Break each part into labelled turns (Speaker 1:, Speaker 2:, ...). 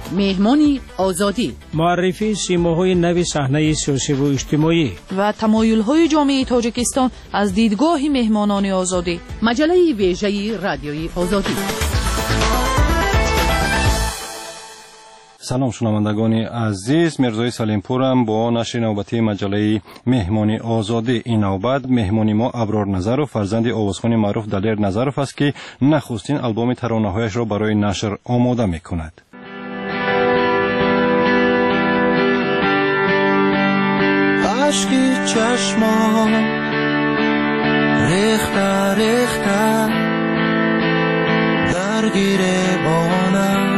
Speaker 1: مهمانی آزادی،
Speaker 2: معرفی سیماهای نو صحنه سیاسی و اجتماعی
Speaker 3: و تمایل‌های جامعه تاجیکستان از دیدگاه مهمانان آزادی.
Speaker 1: مجله ویژه رادیوی آزادی.
Speaker 4: سلام شنوندگان عزیز، مرزای سلیمپورم با نشر نوبتی مجله مهمانی آزادی. این نوبت مهمانی ما ابرار نظرов فرزند آوازخوان معروف دلیر نظرов است که نخستین آلبوم ترانه‌هایش را برای نشر آماده می‌کند.
Speaker 5: عشقی چشمان ریخته ریخته درگیر بانم.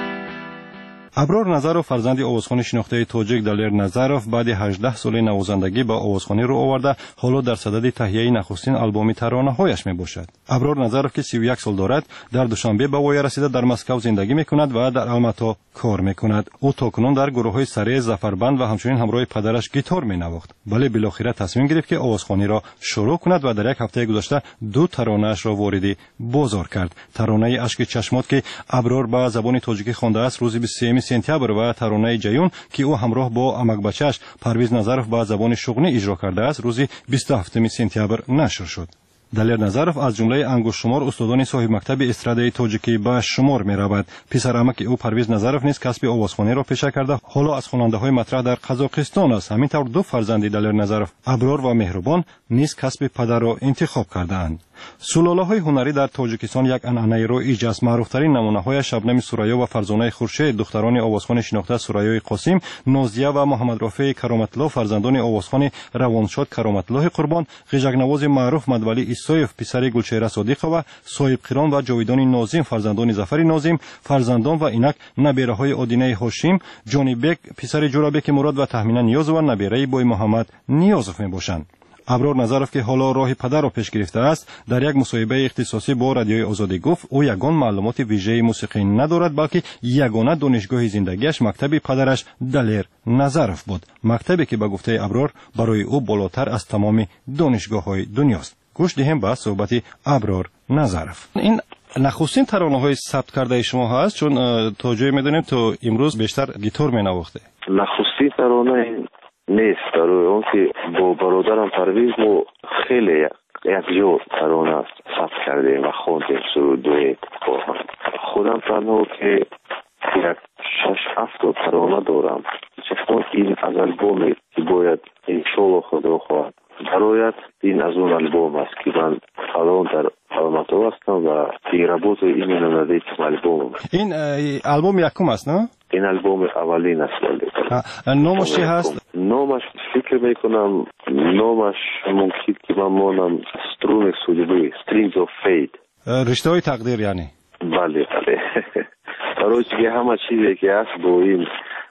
Speaker 4: ابرار نظرов فرزند آوازخوان شناخته تاجیک دلیر نظرов بعد 18 سال نوازندگی با آوازخوانی رو آورده، حالا در صدد تهیه نخستین آلبوم ترانه‌هایش میباشد. ابرار نظرov که 31 سال دارد، در دوشنبه به وای رسیده در مسکو زندگی میکند و در الماتا کار میکند. او تاکنون در گروه‌های سری زفربند و همچنین همراه پدرش گیتار مینواخت. ولی بالاخره تصمیم گرفت که آوازخوانی را شروع کند و در یک هفته گذشته 2 ترانه‌اش را وارد بازار کرد. ترانه اشک چشمات که ابرار به زبان تاجیکی خوانده است روز 23 سپتامبر و ترانه جیون که او همراه با امک بچه‌اش پرویز نظرov به زبان شغلی اجرا کرده است روز 27 سپتامبر نشر شد. دلیر نظرov از جمله انگشت شمار استادان صاحب مکتب استرادای تاجیکی به شمار می‌رود. پسر عمک او پرویز نظرov نیز کسب آوازخوانی را پیشه کرده، حالا از خواننده‌های مطرح در قزاقستان است. همینطور 2 فرزند دلیر نظرov ابرار و مهربان نیز کسب پدر را انتخاب کردند. سلاله‌های هنری در تاجیکستان یک عنعنه رایج است. معروف‌ترین نمونه‌های شبنم سوریا و فرزانه خورشید دختران آوازخوان شناخته سوریای قاسم، نازیه و محمد رافع کرامت‌الله فرزندان آوازخوان روانشاد کرامت‌الله قربان، غژک‌نواز معروف مدولی ایسایف پسر گلچهره صادق و صاحب قران و جاویدان ناظم فرزندان ظفر ناظم، فرزندان و اینک نبیره‌های آدینه هاشم، جانی بک پسر جورابک مراد و تهمینه نیاز و نبیره بوی محمد نیازف میباشند. ابرار نظرov که حالا راه پدر را پیش گرفته است، در یک مصاحبه اختصاصی با رادیوی آزادی گفت او یگان معلومات ویژه موسیقی ندارد، بلکه یگانه دانشگاه زندگیش مکتب پدرش دلیر نظرov بود، مکتبی که به گفته ابرار برای او بالاتر از تمام دانشگاه‌های دنیاست. گوش دهیم به صحبت ابرار نظرov. این نخستین ترانه‌های ثبت کرده شما هست، چون تا جایی می‌دونیم تو امروز بیشتر گیتار می‌نواخته.
Speaker 6: نخستین ترانه نیست، برای اون که با برادرم پرویز ما خیلی یک جو ترانه ثبت کردیم و خوندیم سرودوی با هم. خودم تنها که یک 6-7 ترانه دارم. چون این از البومی که باید انشالله خدا خواهد برایت این از اون البوم است که من الان در الماتا هستم و تیرابوت این نمده البوم.
Speaker 4: این البوم یکم است نه؟
Speaker 6: این البوم اولین است.
Speaker 4: نامش چی هست؟
Speaker 6: نامش فکر میکنم نامش ممکن که من مانم سترون سولیبی Strings of Fate،
Speaker 4: رشته های تقدیر یعنی.
Speaker 6: بله برای که همه چیزی که هست با این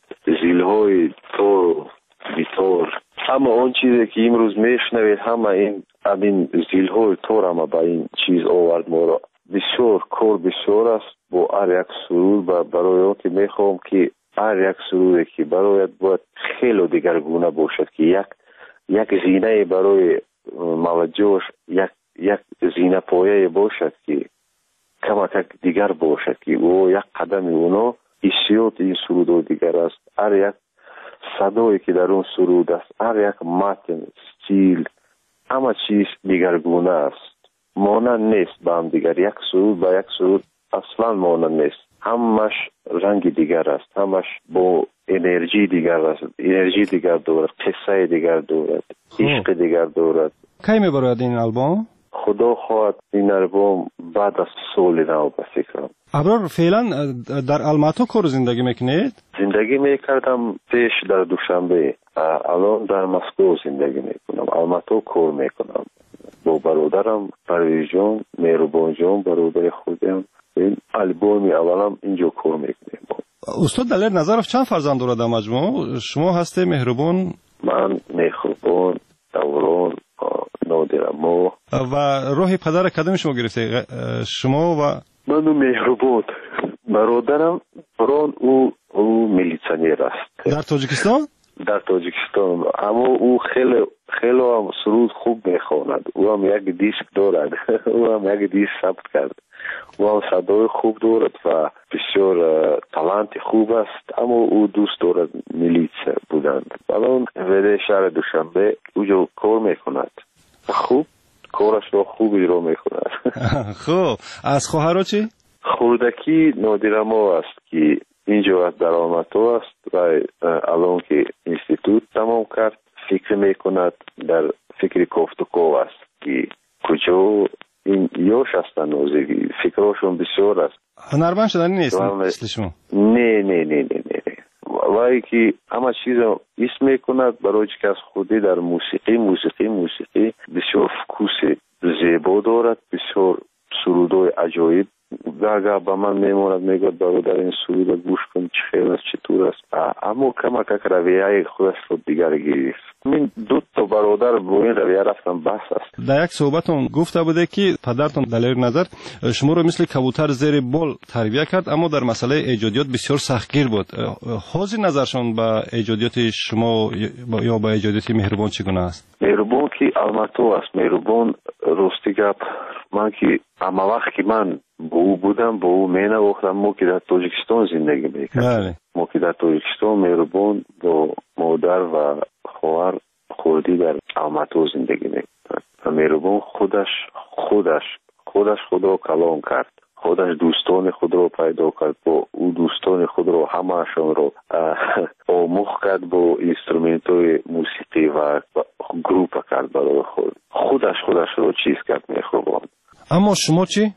Speaker 6: زیلهای تور بیتور، همه اون چیزی که امروز میشنوید همه این زیلهای تور همه با این چیز آورد ما را. بسیار کار بسیار است با هر یک سرود و برای اون که میخوام که هر یک سرودی که برایت باید خیلی دیگرگونه باشد که یک زینه برای موجهش یک زینه پایه باشد که کمک دیگر باشد که او یک قدم اونا حسیات این سرود دیگر است. هر یک صدایی که در اون سرود است، هر یک متن، استیل، همه چیز دیگرگونه است، مانند نیست با هم دیگر. یک سرود با یک سرود اصلا مانند نیست، همش رنگ دیگر است، همش با انرژی دیگر است، انرژی دیگر دارد، قصه دیگر دارد، عشق دیگر دارد.
Speaker 4: کی میبرد این آلبوم؟
Speaker 6: خدا خواهد این آلبوم بعد از سال نو به فکرم.
Speaker 4: ابرار فعلا در الماتا کار زندگی میکنید؟
Speaker 6: زندگی میکردم پیش در دوشنبه، الان در مسکو زندگی میکنم. الماتا کار میکنم با برادرم پرویز جان، مهربان جان برادر خودم. این البومی اولم اینجا کار میکنیم.
Speaker 4: استاد دلیر نظرov چند فرزند دارد مجموع؟ شما هسته مهربان؟
Speaker 6: من مهربان، دوران، نادرمو.
Speaker 4: و راه پدر کدام شما گرفته؟ شما و
Speaker 6: من مهربان. برادرم بران او میلیسانیر است
Speaker 4: در تاجیکستان؟
Speaker 6: در تاجیکستان، اما او خیلی خیلی هم سرود خوب میخواند. او هم یک دیسک دارد. او هم یک دیسک ثبت کرد. او هم صدای خوب دارد و بسیار تالنت خوب است، اما او دوست دارد میلیس بودند. الان ولی شهر دوشنبه اوجا کار میکند. خوب کارش رو خوب اجرا میکند.
Speaker 4: خب از خواهرها چی؟
Speaker 6: خوردکی نادرما است که اینجا از درآمدها است و الان که اینستیتوت تمام کرد فکر میکند، در فکر کوفتکو است که کجا این یوش هستن نوزگی فکرشون بسیار است.
Speaker 4: هنرمند شدنی نیست مثل شما؟
Speaker 6: نه وای که همه چیز اسم میکند برای که از خودی در موسیقی بسیار فکوس زیبا دارد، بسیار سرودای عجایب گاگا با من میموند، میگوید برادر این سرود گوش کن چه خیلی است چطور است، اما کمک رویه خودش رو دیگر گرفت. من دو تا برادر با این رویه رفتم بحث است.
Speaker 4: در یک صحبتون گفته بوده که پدرتون دلایل نظر شما رو مثل کبوتر زیر بال تربیت کرد، اما در مسئله ایجادیات بسیار سختگیر بود. حاضر نظرشون به ایجادیات شما یا به ایجادیات مهربان چگونه است؟
Speaker 6: مهربان که الماتو است. مهربان راستی گپ من که اما وقت که من با او بودم با او می نواختم. ما که در تاجیکستان زندگی میکردیم. ما که در تاجیکستان مهربان با مادر و خواهر خوردی در الماتو زندگی میکردن و مهربان خودش خود را کلان کرد، خودش دوستان خود را پیدا کرد، با او دوستان خود را همه‌شان را آموخت کرد، با اینسترومنت های موسیقی و گروپ کرد برای خودش را چیز کرد مهربان.
Speaker 4: اما شما چی؟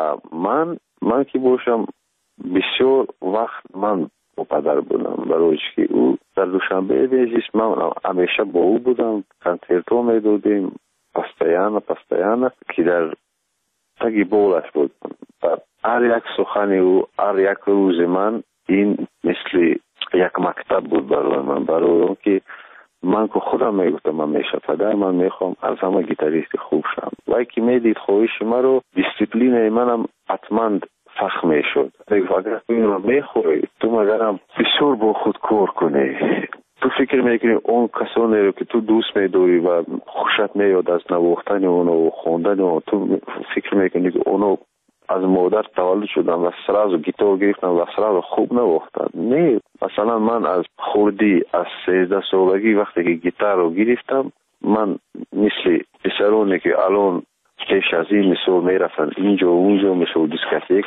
Speaker 6: من که باشم بسیار وقت من با پدر بودم، برای که او در دوشنبه بیزیست من همیشه با او بودم، کنسرتو میدادیم پستیانه که در تگی بولش بود. هر یک سخن او هر یک روز من این مثل یک مکتب بود برای من که من که خودم میگفتم همیشه پدر من میخوام از همه گیتاریست خوب شم. وای که میدید خواهش من رو دیسپلین منم حتما فخم میشد. اگر تو این رو میخوای تو مگرم بسیار با خود کار کنی، تو فکر میکنی اون کسانی رو که تو دوست میداری و خوشت میاد از نواختن اونو و خوندن اونو، تو فکر میکنی که اونو از مادر تولد شدن و سراز گیتار گرفتن و سراز خوب نواختن. نه، مثلا من از خوردی از 13 سالگی وقتی که گیتار رو گرفتم، من مثل پسرانی که الان پیش از این مثل میرفتن اینجا و اونجا مثل دیسکاتیک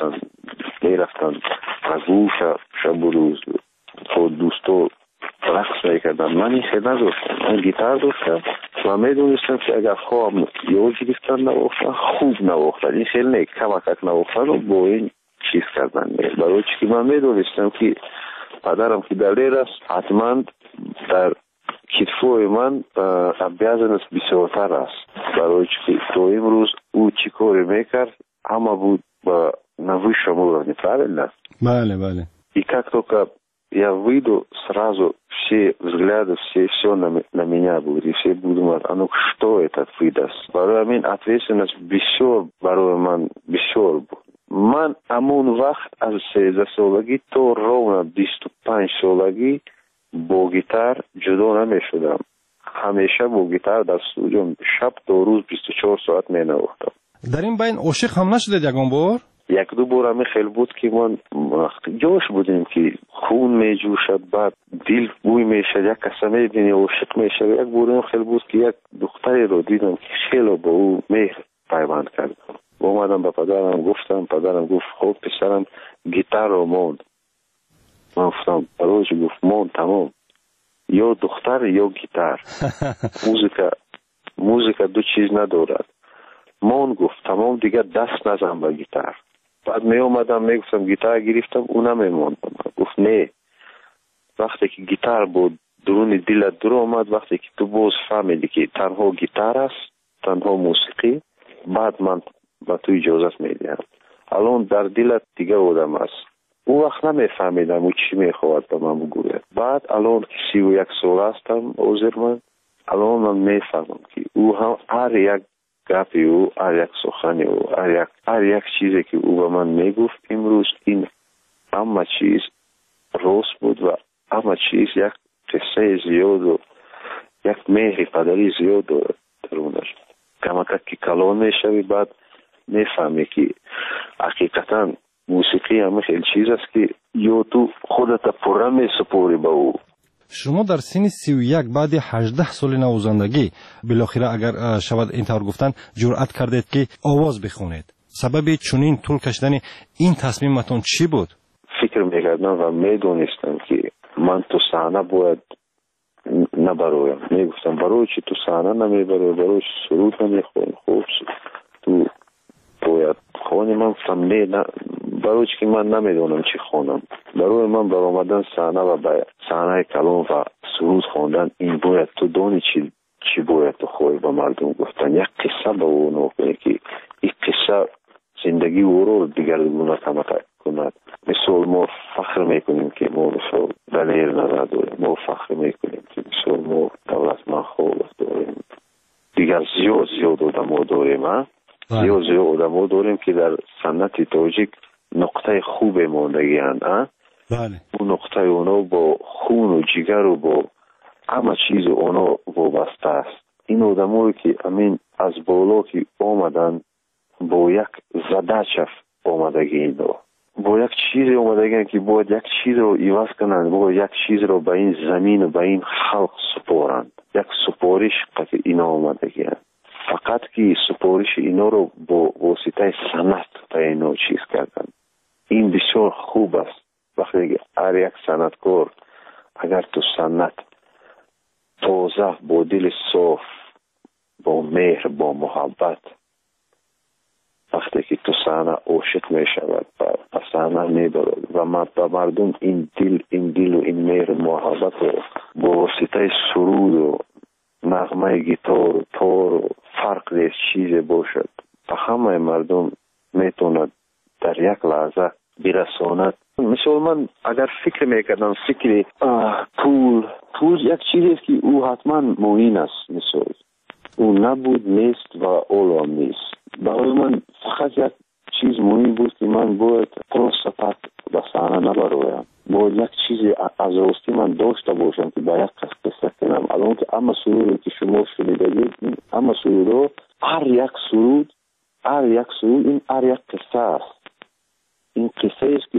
Speaker 6: میرفتن از او شب و روز با دوستو رقص میکردم. من این خیلی نداشتم، من گیتار داشتم و میدونستم که اگر خواهم یاد گرفتن نواختن خوب نواختن، این خیلی نه کمک نواختن رو با این چیز کردن. برای که من میدونستم که پدرم که دلیر است حتما در کتفوی من بیازنس بسیارتر است، برای که تو امروز او چی کاری میکرد همه بود با نوی شما неправильно.
Speaker 4: Бale.
Speaker 6: И как только я выйду, сразу все взгляды, все на меня будут, и все будут думать, а ну что это выдаст. Барои мен ответственность бисёр барои ман бисёр буд. Ман амон вақт аз 13 солагӣ то ровно 25 солагӣ бо гитар ҷудо намешудам. ҳамеша бо гитар дар студио шаб то рӯз 24 соат менавохтам.
Speaker 4: дар ин байн ошиқ ҳам нашудед ягон бор?
Speaker 6: یک-دو بار همی خیلی بود که من جوش بودیم که خون می جوشد، بعد دل بوی می شد، یک کسی می بینی عاشق می شد. یک بار خیلی بود که یک دختری رو دیدم که خیلی با او مهر پیوند کردم. اومدم به پدرم گفتم، پدرم گفت خب پسرم گیتار رو موند. من گفتم برای گفت موند تمام، یا دختر یا گیتار. موزیکا دو چیز ندارد. من گفت تمام دیگه دست نزن به گیتار. بعد می اومدم می گفتم گیتار گرفتم اونم میموندم. گفت نه، وقتی که گیتار بود درون دلت در اومد، وقتی که تو باز فهمیدی که تنها گیتار است، تنها موسیقی، بعد من با تو اجازت میدم. الان در دلت دیگه آدم است. اون وقت نمیفهمیدم او چی میخواد به من بگوید. بعد الان که 31 سال هستم عذر من، الان من میفهمم که او هم هر یک گپی او، هر یک سخنی او، هر یک چیزی که او به من میگفت امروز این همه چیز راست بود و همه چیز یک قصه زیاد و یک مهر پدری زیاد دارد درونش. کمکت که کلان میشوی بعد میفهمی که حقیقتا موسیقی همه خیلی چیز است که یا تو خودت پره میسپاری به او.
Speaker 4: شما در سن 31 بعد 18 سال نوازندگی بالاخره اگر شود اینطور گفتن جرأت کردید که آواز بخونید. سبب چنین طول کشیدن این تصمیمتون چی بود؟
Speaker 6: فکر میکردم و میدونستم که من تو صحنه باید نبرویم. میگفتم برای چی تو صحنه نمیبروی، برای چی سرود نمیخونی؟ خوب تو باید خونی. من فهمیدم برای چی که من نمیدونم چی خونم. برای من برآمدن صحنه و به صحنه کلام و سرود خوندن این باید تو دانی چی باید تو خوی به مردم گفتن. یک قصه به اون کنی که این قصه زندگی او رو دیگرگونه کند. مثال ما فخر میکنیم که ما مثال دلیر نظر داریم، ما فخر میکنیم که مثال ما دولتمند خوب داریم، دیگر زیاد آدم داریم. زیاد آدم داریم که در سنت تاجیک نقطه خوب ماندگی هستند.
Speaker 4: بله.
Speaker 6: اون نقطه اونا با خون و جگر و با همه چیز اونا وابسته است. این آدمایی که امین از بالا که آمدن با یک زدچف آمدگی اینا، با یک چیز آمدگی که باید یک چیز رو عوض کنند، باید یک چیز رو به این زمین و به این خلق سپارند. یک سپارش که اینا آمدگی هست. فقط که سپارش اینا رو با واسطه سنت تا اینا چیز کردن. این بسیار خوب است. وقتی هر یک سنتکار اگر تو سنت تازه با دل صاف، با مهر، با محبت، وقتی که تو صحنه عاشق می شود و صحنه می برد و مردم این دل و این مهر محبت رو با واسطه سرود و نغمه گیتار و تار و فرق نیست چیز باشد و همه مردم میتوند در یک لحظه برساند. مثل من اگر فکر میکردم فکر پول یک چیزی که او حتما مهم است. مثل او نبود نیست و اولام نیست. برای من فقط یک چیز مهم بود که من باید پروستات به صحنه نبرویم. باید یک چیزی از راستی من داشته باشم که به یک قصه کنم. الان که اما سرود که شما شنیدید، اما سرود هر یک سرود این هر یک قصه است. این قصه است که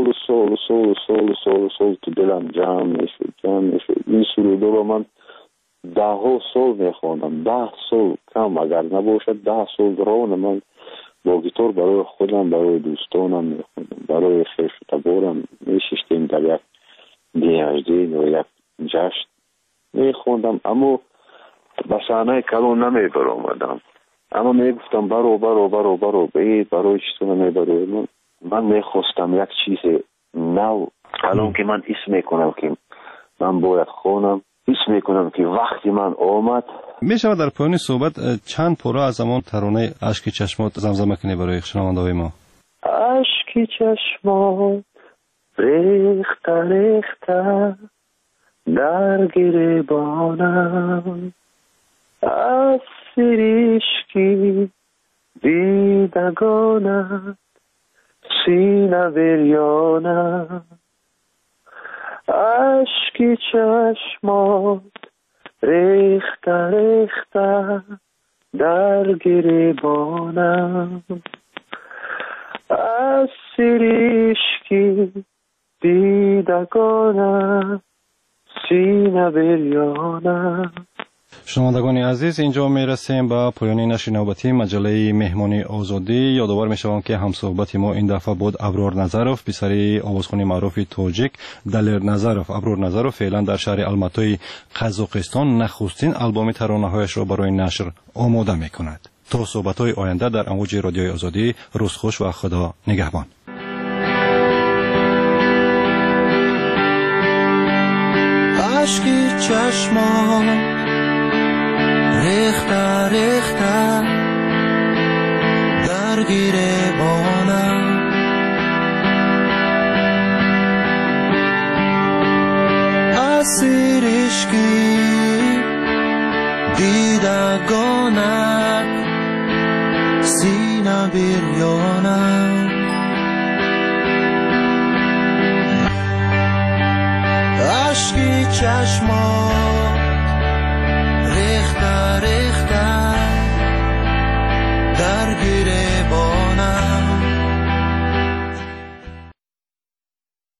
Speaker 6: سال تو دلم جمع میشد. این سرود رو من 10 سال میخوانم. 10 سال کم اگر نباشد 10 سال رون من با گیتار برای خودم، برای دوستانم میخوندم، برای خیش و تبارم میششتیم در یک دیهجدین و یک جشن میخوندم. اما به صحنه کلان نمیبر آمدم. اما میگفتم برو بید برای چیزو نمیبرو. من میخواستم یک چیز نو. الان که من اسم میکنم که من باید خونم، اسم میکنم که وقتی من آمد.
Speaker 4: میشود در پایان صحبت چند پاره از همون ترانه اشک چشمات زمزمه کنی برای شنونده‌های ما؟
Speaker 6: اشک چشمات ریخته در گریبانم، از سریشکی دیدگانم، سینه بریانم. اشک چشمات ریخته در گریبانم، از سریشکی دیدگانم، سینه بریانم.
Speaker 4: شنوندگان عزیز، اینجا میرسیم به پایان نشر نوبتی مجله مهمانی آزادی. یادآور میشوم که همصحبت ما این دفعه بود ابرار نظروف، پسری آوازخوان معروف تاجیک دلیر نظروف. ابرار نظروف فعلا در شهر الماتای قزاقستان نخستین آلبوم ترانه‌هایش را برای نشر آماده میکند. تا صحبت‌های آینده در امواج رادیوی آزادی، روز خوش و خدا نگهبان.
Speaker 5: اشکی چشمان ریخته در گریبانم، از سریشکی دیدگانت، سینه بریانم. اشکی چشمان